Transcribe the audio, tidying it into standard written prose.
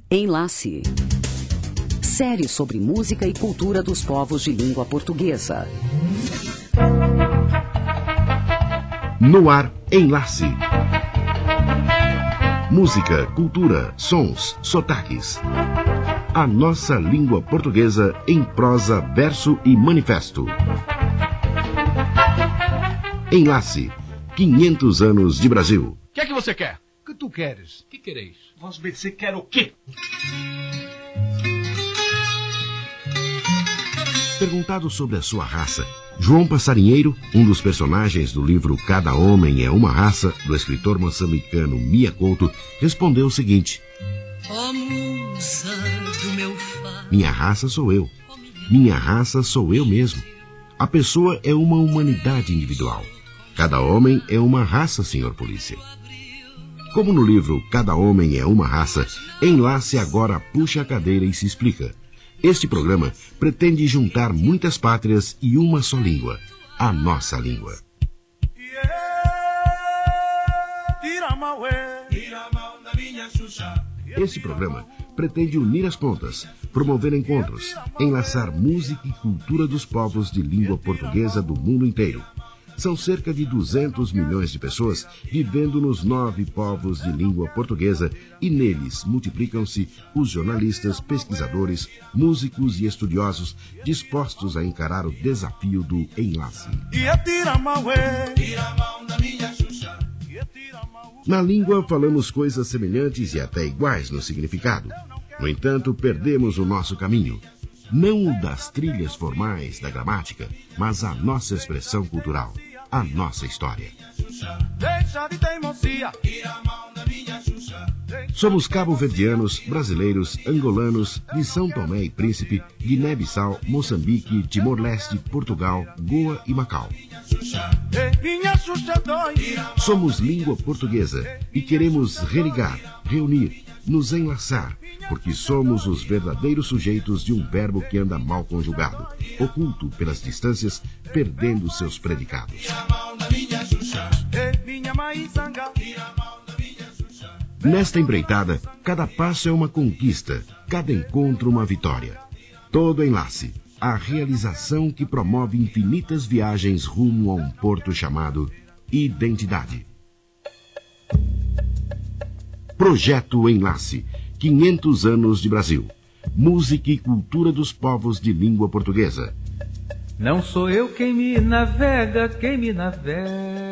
Enlace. Série sobre música e cultura dos povos de língua portuguesa. No ar, Enlace. Música, cultura, sons, sotaques. A nossa língua portuguesa em prosa, verso e manifesto. Enlace. 500 anos de Brasil. O que é que você quer? O que tu queres? O que quereis? Vós BC quer o quê? Perguntado sobre a sua raça, João Passarinheiro, um dos personagens do livro Cada Homem é uma Raça, do escritor moçambicano Mia Couto, respondeu o seguinte: musa do meu fado. Minha raça sou eu. Minha raça sou eu mesmo. A pessoa é uma humanidade individual. Cada homem é uma raça, senhor polícia. Como no livro Cada Homem é uma Raça, Enlace agora puxa a cadeira e se explica. Este programa pretende juntar muitas pátrias e uma só língua, a nossa língua. Este programa pretende unir as pontas, promover encontros, enlaçar música e cultura dos povos de língua portuguesa do mundo inteiro. São cerca de 200 milhões de pessoas vivendo nos 9 povos de língua portuguesa e neles multiplicam-se os jornalistas, pesquisadores, músicos e estudiosos dispostos a encarar o desafio do enlace. Na língua falamos coisas semelhantes e até iguais no significado. No entanto, perdemos o nosso caminho. Não o das trilhas formais da gramática, mas a nossa expressão cultural, a nossa história. Somos cabo-verdianos, brasileiros, angolanos, de São Tomé e Príncipe, Guiné-Bissau, Moçambique, Timor-Leste, Portugal, Goa e Macau. Somos língua portuguesa e queremos religar, reunir, nos enlaçar, porque somos os verdadeiros sujeitos de um verbo que anda mal conjugado, oculto pelas distâncias, perdendo seus predicados. Nesta empreitada, cada passo é uma conquista, cada encontro uma vitória. Todo enlace, a realização que promove infinitas viagens rumo a um porto chamado identidade. Projeto Enlace, 500 anos de Brasil. Música e cultura dos povos de língua portuguesa. Não sou eu quem me navega, quem me navega